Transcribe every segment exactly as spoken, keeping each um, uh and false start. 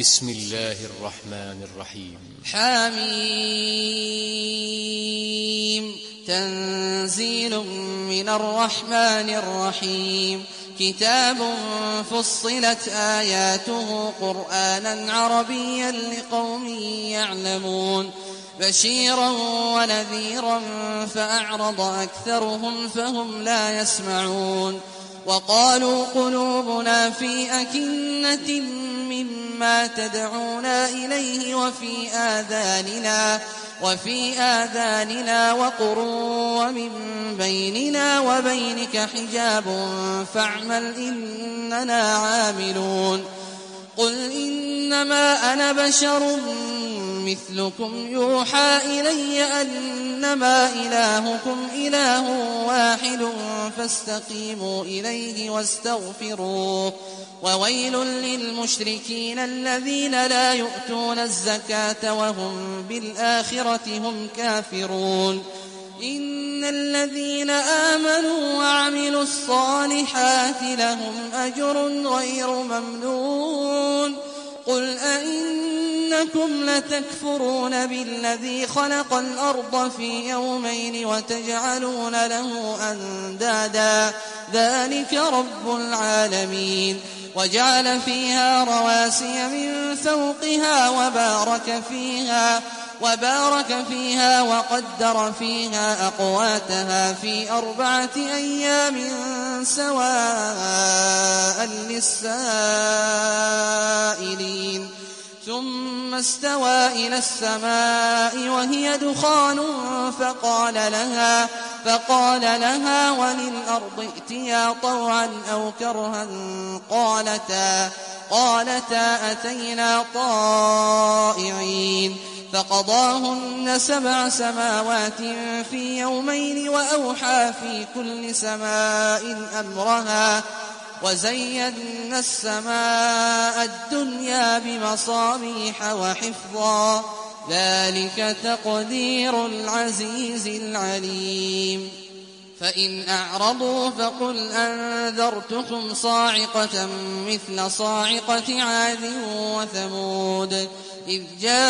بسم الله الرحمن الرحيم. حميم. تنزيل من الرحمن الرحيم. كتاب فصلت آياته قرآنا عربيا لقوم يعلمون بشيرا ونذيرا فأعرض أكثرهم فهم لا يسمعون. وقالوا قلوبنا في أكنة مما تدعونا إليه وفي آذاننا وفي آذاننا وقر ومن بيننا وبينك حجاب فاعمل إننا عاملون. قل إنما أنا بشر مثلكم يوحى إلي أنما إلهكم إله واحد فاستقيموا إليه واستغفروه. وويل للمشركين الذين لا يؤتون الزكاة وهم بالآخرة هم كافرون. إن الذين آمنوا وعملوا الصالحات لهم أجر غير ممنون. قل أئنكم لتكفرون بالذي خلق الأرض في يومين وتجعلون له أندادا ذلك رب العالمين. وجعل فيها رواسي من فوقها وبارك فيها وبارك فيها وقدر فيها أقواتها في أربعة أيام سواء للسائلين. ثم استوى إلى السماء وهي دخان فقال لها فقال لها وللأرض ائتيا طوعا أو كرها قالتا قالتا أتينا طائعين. فقضاهن سبع سماوات في يومين وأوحى في كل سماء أمرها وزينا السماء الدنيا بمصابيح وحفظا ذلك تقدير العزيز العليم. فإن أعرضوا فقل أنذرتكم صاعقة مثل صاعقة عاد وثمود إذ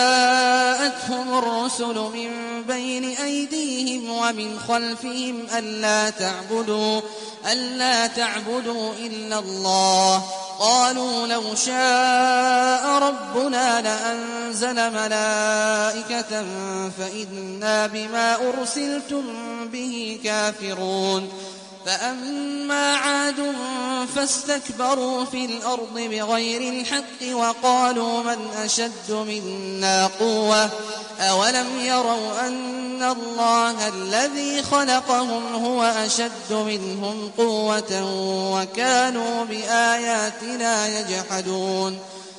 جاءتهم الرسل من بين أيديهم ومن خلفهم ألا تعبدوا ألا تعبدوا إلا الله قالوا لو شاء ربنا لأنزل ملائكة فإنا بما أرسلتم به كافرون. فأما عاد فاستكبروا في الأرض بغير الحق وقالوا من أشد منا قوة أولم يروا أن الله الذي خلقهم هو أشد منهم قوة وكانوا بآياتنا يجحدون.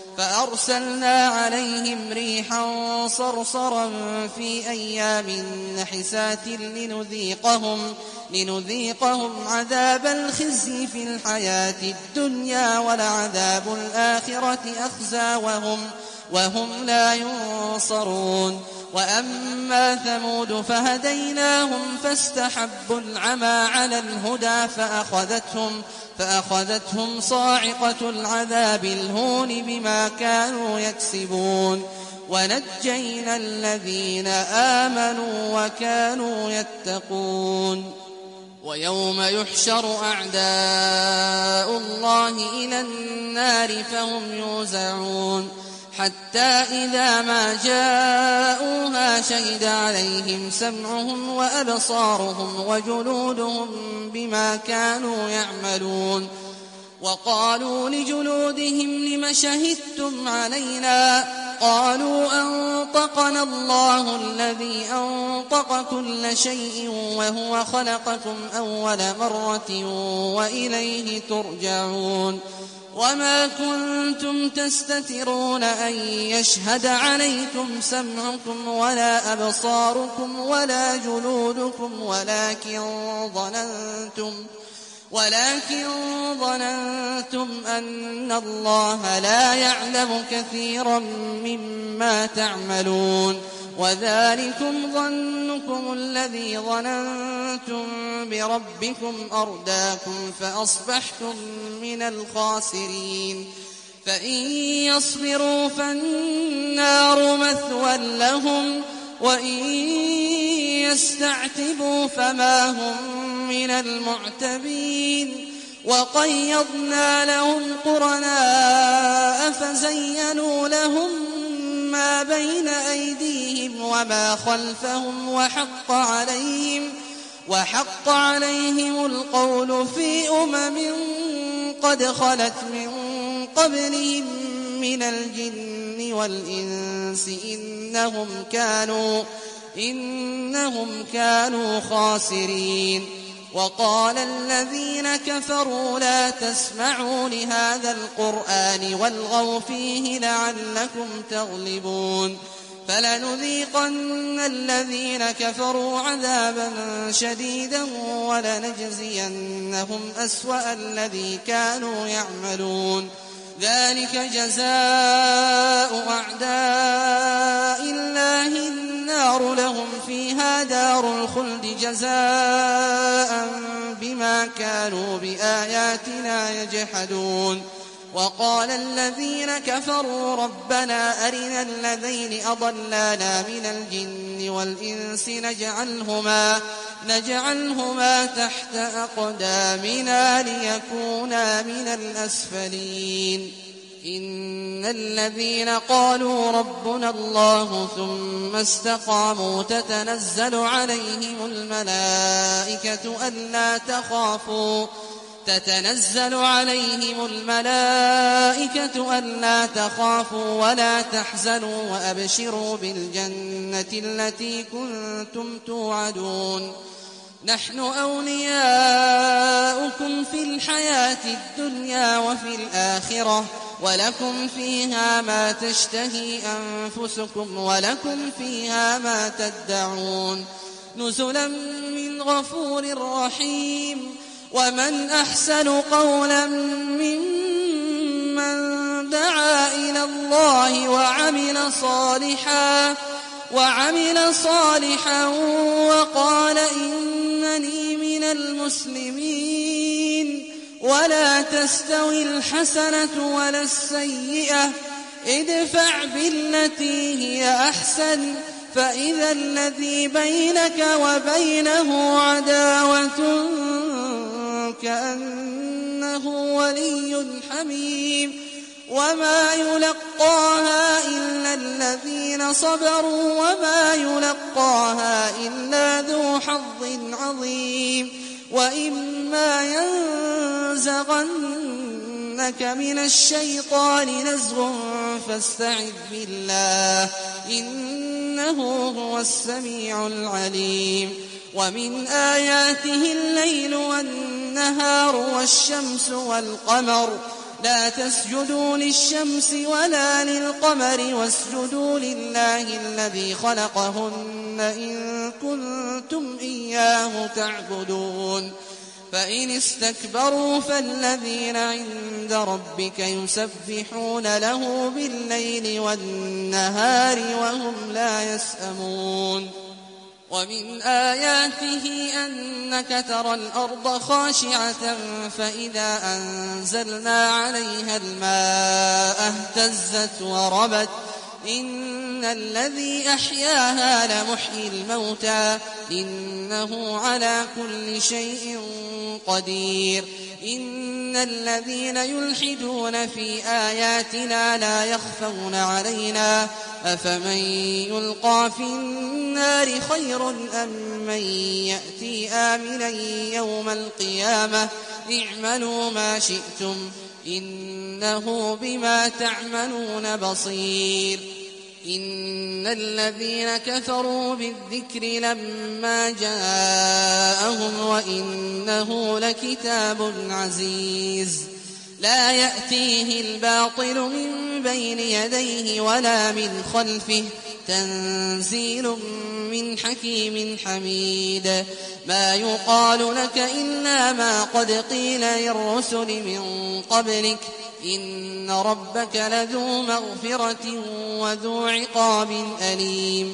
فأرسلنا عليهم ريحا صرصرا في أيام نحسات لنذيقهم, لنذيقهم عذاب الخزي في الحياة الدنيا ولعذاب الآخرة أخزى وهم, وهم لا ينصرون. وأما ثمود فهديناهم فاستحبوا العمى على الهدى فأخذتهم, فأخذتهم صاعقة العذاب الهون بما كانوا يكسبون. ونجينا الذين آمنوا وكانوا يتقون. ويوم يحشر أعداء الله إلى النار فهم يوزعون حتى إذا ما جاءوها شهد عليهم سمعهم وأبصارهم وجلودهم بما كانوا يعملون. وقالوا لجلودهم لم شهدتم علينا قالوا أنطقنا الله الذي أنطق كل شيء وهو خلقكم أول مرة وإليه ترجعون. وما كنتم تستترون أن يشهد عليكم سمعكم ولا أبصاركم ولا جلودكم ولكن ظننتم ولكن ظننتم أن الله لا يعلم كثيرا مما تعملون. وذلكم ظنكم الذي ظننتم بربكم أرداكم فأصبحتم من الخاسرين. فإن يصبروا فالنار مثوى لهم وإن يستعتبوا فما هم من المعتبين وقيضنا لهم قرناء فزينوا لهم ما بين أيديهم وما خلفهم وحق عليهم وحق عليهم القول في أمم قد خلت من قبلهم من الجن والإنس إنهم كانوا إنهم كانوا خاسرين. وقال الذين كفروا لا تسمعوا لهذا القرآن والغوا فيه لعلكم تغلبون فلنذيقن الذين كفروا عذابا شديدا ولنجزينهم أسوأ الذي كانوا يعملون ذلك جزاء أعداء الله النار لهم فيها دار الخلد جزاء بما كانوا بآياتنا يجحدون. وقال الذين كفروا ربنا أرنا الذين أضلانا من الجن والإنس نجعلهما, نجعلهما تحت أقدامنا ليكونا من الأسفلين. إن الذين قالوا ربنا الله ثم استقاموا تتنزل عليهم الملائكة ألا تخافوا تتنزل عليهم الملائكة ألا تخافوا ولا تحزنوا وأبشروا بالجنة التي كنتم توعدون نحن أولياؤكم في الحياة الدنيا وفي الآخرة ولكم فيها ما تشتهي أنفسكم ولكم فيها ما تدعون نزلا من غفور رحيم. ومن أحسن قولا ممن دعا إلى الله وعمل صالحا وعمل صالحا وقال إنني من المسلمين. ولا تستوي الحسنة ولا السيئة ادفع بالتي هي أحسن فإذا الذي بينك وبينه عداوة كأنه ولي حميم وما يلقاها إلا الذين صبروا وما يلقاها إلا ذو حظ عظيم. وإما ينزغنك من الشيطان نزغ فاستعذ بالله إنه هو السميع العليم. ومن آياته الليل والنهار والشمس والقمر لا تسجدوا للشمس ولا للقمر واسجدوا لله الذي خلقهن إن كنتم إياه تعبدون. فإن استكبروا فالذين عند ربك يسبحون له بالليل والنهار وهم لا يسأمون. ومن آياته أنك ترى الأرض خاشعة فإذا أنزلنا عليها الماء اهتزت وربت إن الذي أحياها لمحيي الموتى إنه على كل شيء قدير. إن الذين يلحدون في آياتنا لا يخفون علينا أفمن يلقى في النار خير أم من يأتي آمنا يوم القيامة اعملوا ما شئتم إنه بما تعملون بصير. إن الذين كفروا بالذكر لما جاءهم وإنه لكتاب عزيز لا يأتيه الباطل من بين يديه ولا من خلفه تنزيل من حكيم حميد. ما يقال لك إلا ما قد قيل للرسل من قبلك إن ربك لذو مغفرة وذو عقاب أليم.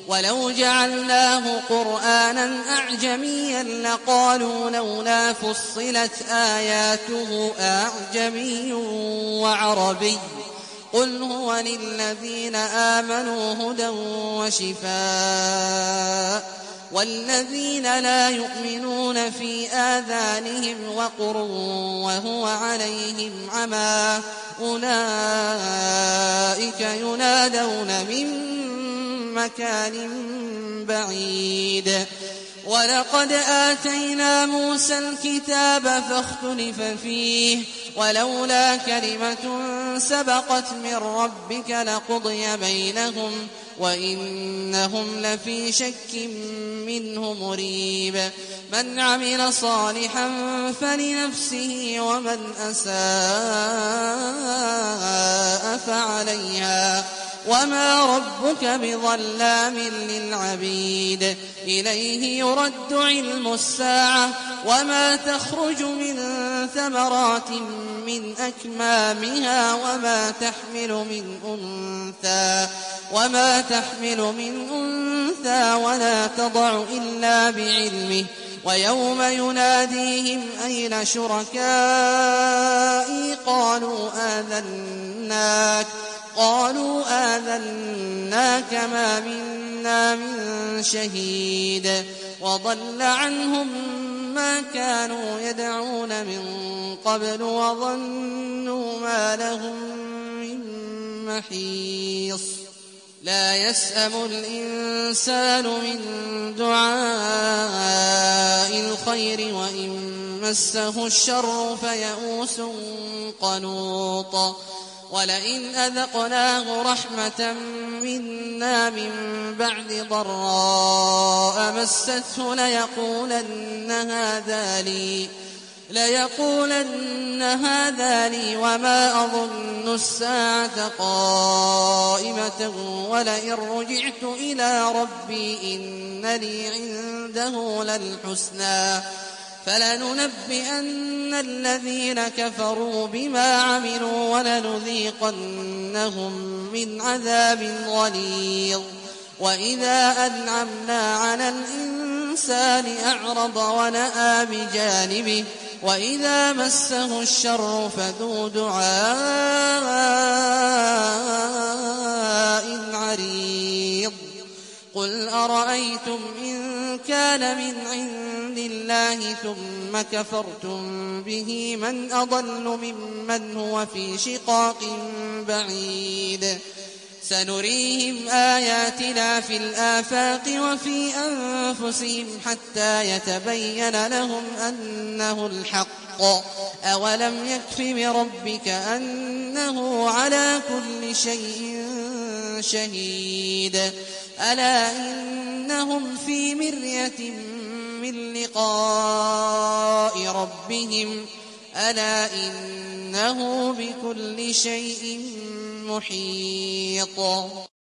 ولو جعلناه قرآنا أعجميا لقالوا لولا فصلت آياته أعجمي وعربي قل هو للذين آمنوا هدى وشفاء والذين لا يؤمنون في آذانهم وقر وهو عليهم عمى أولئك ينادون من مكان بعيد ولقد آتينا موسى الكتاب فاختلف فيه ولولا كلمة سبقت من ربك لقضي بينهم وإنهم لفي شك منه مريب من عمل صالحا فلنفسه ومن أساء فعليها وما ربك بظلام للعبيد إليه يرد علم الساعة وما تخرج من ثمرات من أكمامها وما تحمل من أنثى وما تحمل من أنثى ولا تضع إلا بعلمه ويوم يناديهم أين شركائي قالوا آذناك قالوا آذناك ما منا من شهيد وضل عنهم ما كانوا يدعون من قبل وظنوا ما لهم من محيص لا يسأم الإنسان من دعاء الخير وإن مسه الشر فيئوس قنوط ولئن أذقناه رحمة منا من بعد ضراء مسته ليقولن هذا لي ليقولن هذا لي وما أظن الساعة قائمة ولئن رجعت إلى ربي إن لي عنده للحسنى فلننبئن الذين كفروا بما عملوا ولنذيقنهم من عذاب غليظ وإذا أنعمنا على الإنسان أعرض ونأى بجانبه وإذا مسه الشر فذو دعاء عريض قل أرأيتم إن كان من عند الله ثم كفرتم به من أضل ممن هو في شقاق بعيد سنريهم آياتنا في الآفاق وفي أنفسهم حتى يتبين لهم أنه الحق أولم يكف بربك أنه على كل شيء شهيد ألا إنهم في مرية من لقاء ربهم ألا إنه بكل شيء محيط